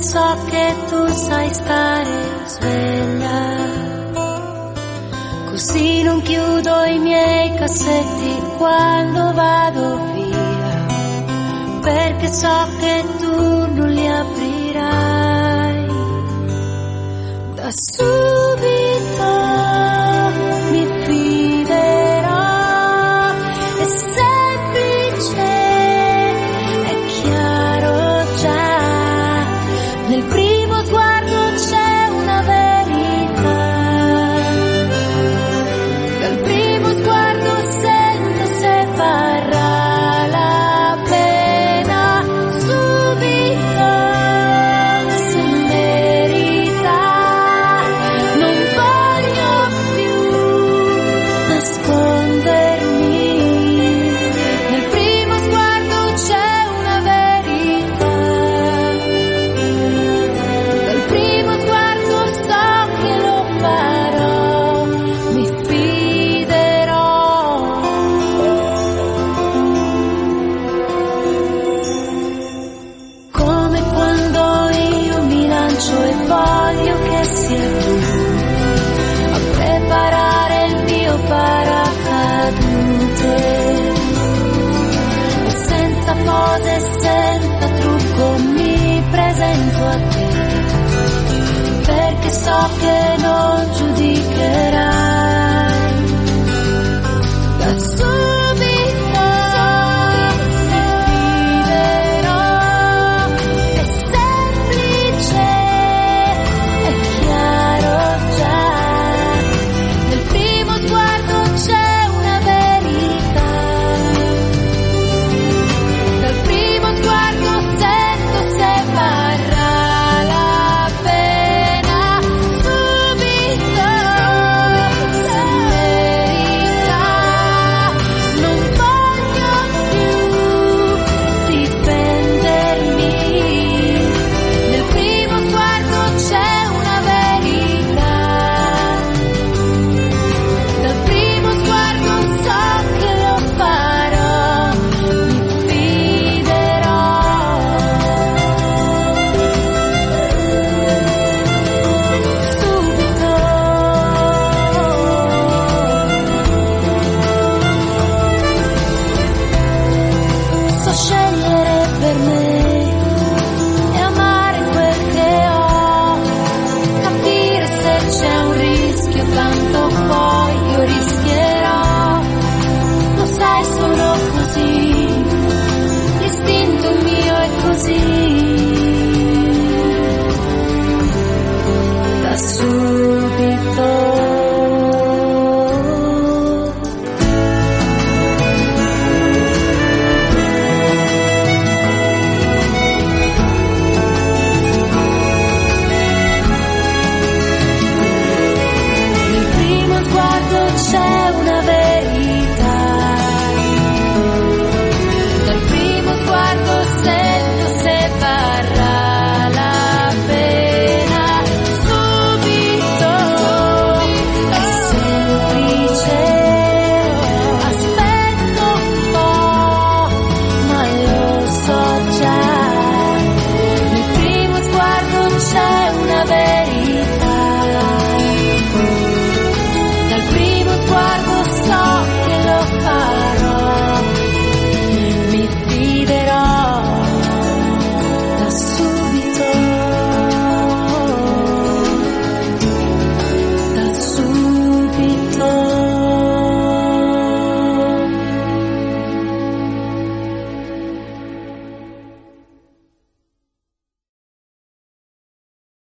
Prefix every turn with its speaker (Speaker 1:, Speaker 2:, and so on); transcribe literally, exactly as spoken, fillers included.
Speaker 1: so che tu sai stare sveglia, così non chiudo i miei cassetti quando vado via, perché so che tu non li aprirai. Da subito mi fiderò, è semplice, è chiaro già, nel primo sguardo c'è una verità, dal primo sguardo sento se varrà la pena, subito se merita, non voglio più nascondermi, nel primo sguardo c'è una verità, dal primo sguardo so che lo farò, mi fiderò. Come quando io mi lancio e voglio che sia tu a preparare il mio paracadute, e senza pose e senza trucco mi presento a te, perché so che non giudicherai. Da subito mi fiderò, è semplice, è chiaro già, nel primo sguardo c'è una verità, dal primo sguardo sento se varrà la pena, subito se merita, non voglio più difendermi, nel primo sguardo c'è una verità, dal primo sguardo so che lo farò, mi fiderò. Subito so